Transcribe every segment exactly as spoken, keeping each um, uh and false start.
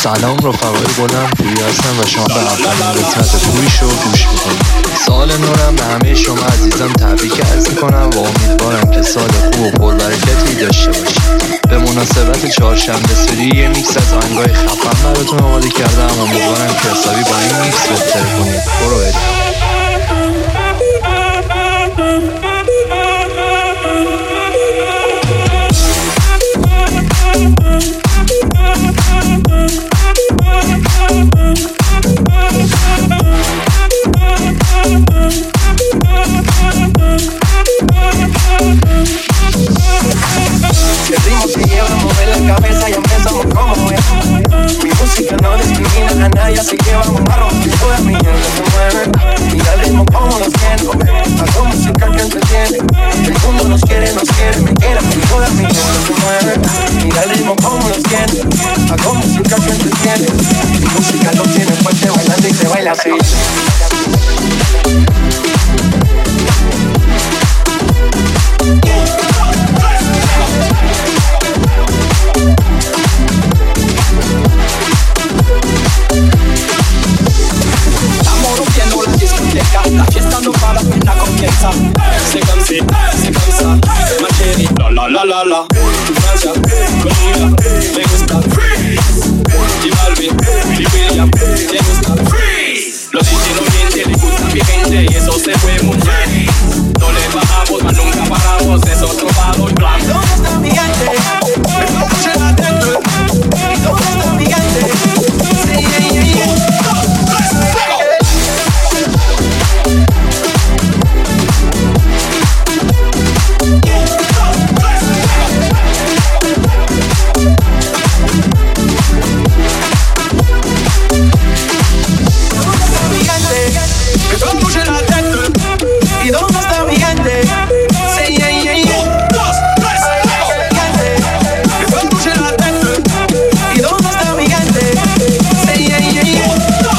سلام رفقای گلم، پوری هستم و شما به اولین قسمت پوری شو گوش میکنید. سال نورم به همه شما عزیزم تبریک عرض میکنم و امیدوارم که سال خوب و پربرکتی داشته باشید. به مناسبت چهارشنبه سری یه میکس از آهنگای خفن براتون آماده کردم. امیدوارم که حسابی با این میکس بهتر کنید. برو بریم. El ritmo te lleva a mover la cabeza y empezamos como es. Mi música no discrimina a nadie, así que vamos a romper. Toda mi gente se mueve. Mira el ritmo como los siento. Hago música que entretiene. El mundo nos quiere, nos quiere, me quiere. Toda mi gente se mueve. Mira el ritmo como los siento. Hago música que entretiene. Mi música lo tiene fuerte bailando y se baila así. La fiesta no para, la comienza. C'est comme si, c'est comme ça, ma chérie. La la la la la. Francia, Colombia, me gusta. Freeze. Y Balvin, Willy William, me gusta. Freeze. Los D J no mienten, les gusta mi gente y eso se fue muy bien. No le bajamos, mas nunca paramos, eso es trovado y plan. ¿Dónde está mi gente? Me escuché la gente. ¿Y dónde está mi gente? Sí, yeah, yeah, yeah. ¿Y dónde está mi gente? Sí, yeah, yeah, yeah. ¿Y dónde está mi gente? Sí, yeah, yeah, yeah.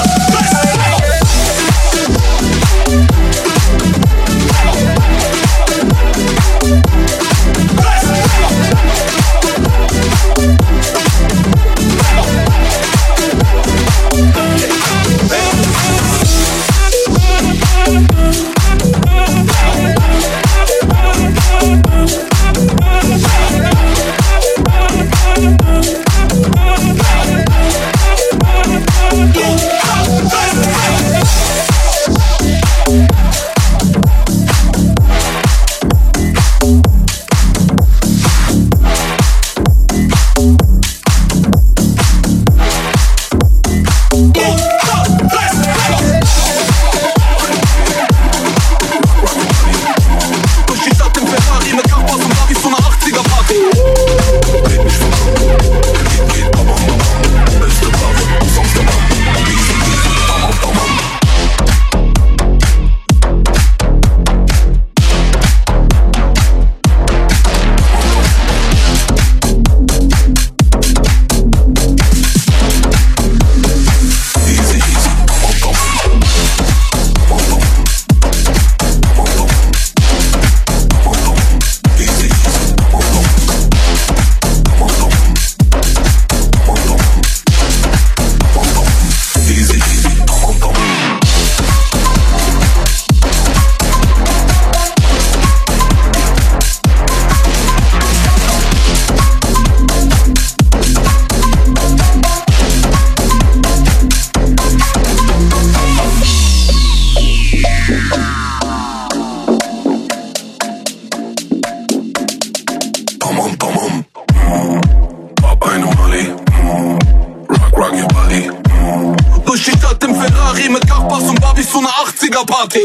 Party.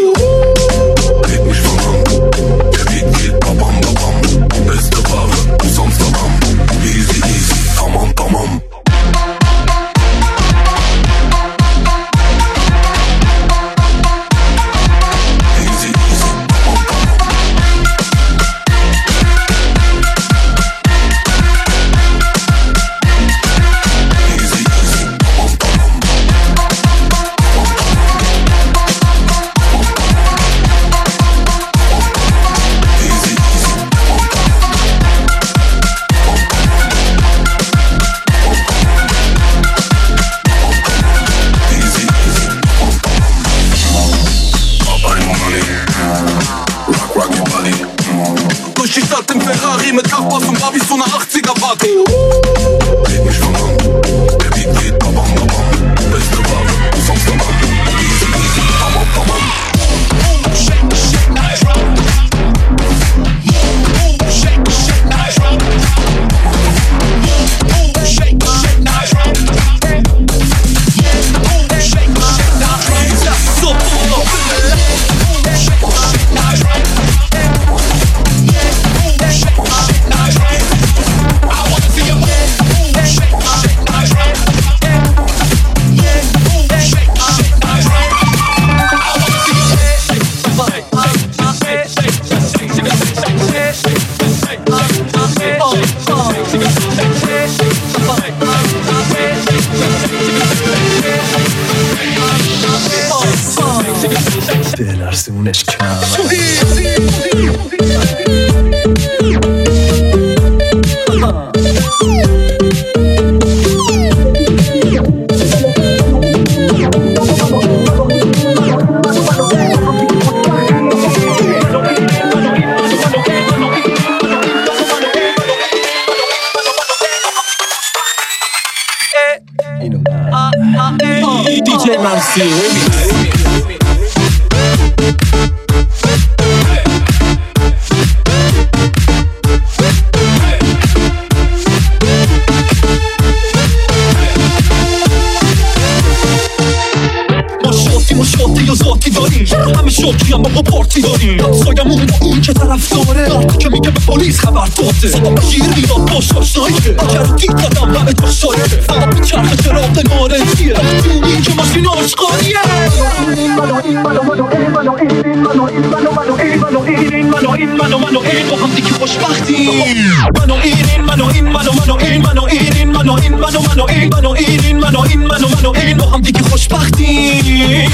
Red mich von an, der Beat geht babam babam. Beste Ware, sonst am Easy easy, tamam tamam. Easy easy, tamam tamam. Easy easy, tamam tamam. Party mit Kaffers und Babys, so eine achtziger Party. Red mich von an, der Beat geht babam babam. Beste Ware aus Amsterdam. Easy easy, babam babam. Shake, shake, now drop. Shake, shake, now drop. Shake, shake, now drop. Shake, shake, now drop. So pull up. Shake, shake, now drop. Shake, shake, now drop. I wanna see you move. Shake, shake, now drop. Shake, shake, now drop. I wanna see you move. بلرزونش کم D J Ramsey, همه شوکی هم با پارتی داریم سایمون با اون که طرف داره دارت که میگه به پلیس خبر داده صدا بگیر میداد باش آشنایی اگر دید دادم همه داشتاره فقط میچرخه چراغ نارنجیه دونی که ماشین آشقاریه این منو این منو منو این منو این منو این منو منو این منو این منو این منو منو این با هم دیگه خوشبختی منو این این منو این منو منو این منو این این منو این منو منو این منو این این منو این منو منو این با هم دیگه خوشبختی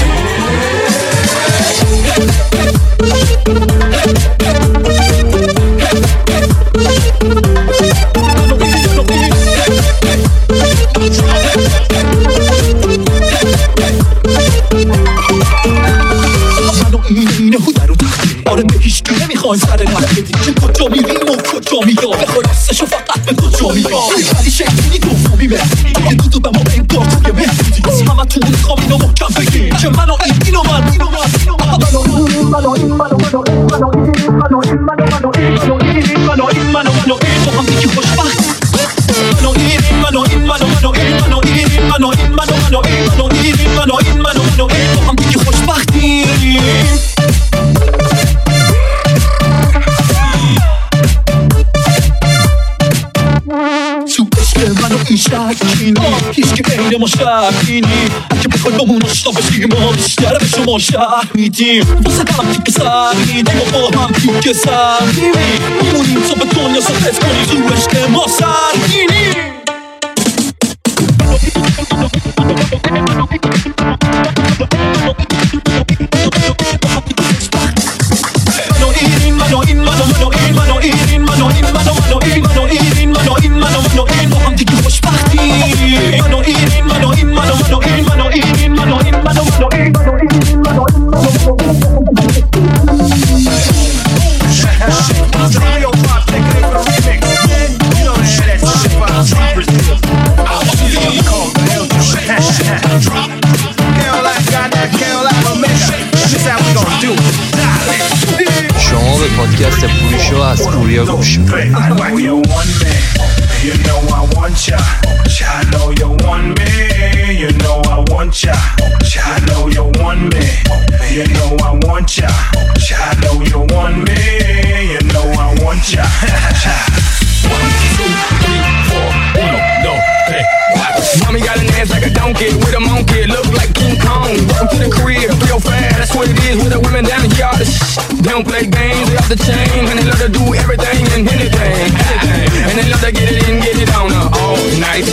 آره به هیچ که نمیخوایم سر نفت بدیم که کجا میریم و کجا میاد بخوای حسشو فقط به کجا میاد ولی شکلی دومی مهدی که دودو به ما انگار توی مهدی از همه تو میخوام اینو محکم بگیم که منو این اینو من اینو من اینو من منو این منو این منو منو این منو این منو این منو منو این منو این منو این منو منو این با هم دیگه خوشبخت منو این منو این منو منو این منو این منو این منو منو این منو این منو این منو منو این با هم دیگه خوشبختی منو این شکینی هیچ که بین ما شکینی اگه بخوای با من آشنا بشیم ما بیشتر به شما شهر میدیم واسه هم تیک سر میدیم و با هم تیک سر میدیم میمونیم تا به دنیا سفت کنی تو عشق ما سرگینی منو این منو این منو منو این منو این منو این منو منو این منو این منو این منو منو این با هم دیگه خوشبختی منو این منو این منو منو این منو این منو این منو منو این منو این منو شما به پادکست پوریشو از پوریا گوش میکنید. You know I want ya, I know you want me. You know I want ya, I know you want me. You know I want ya, I know you want me. You know I want ya. One, two, three, four, uno, dos, tres, cuatro. Mommy got an ass like a donkey with a monkey, look like King Kong. Welcome to the crib, real fast. That's what it is with the women down here. They don't play games, they off the chain, and they love to do everything and anything. anything.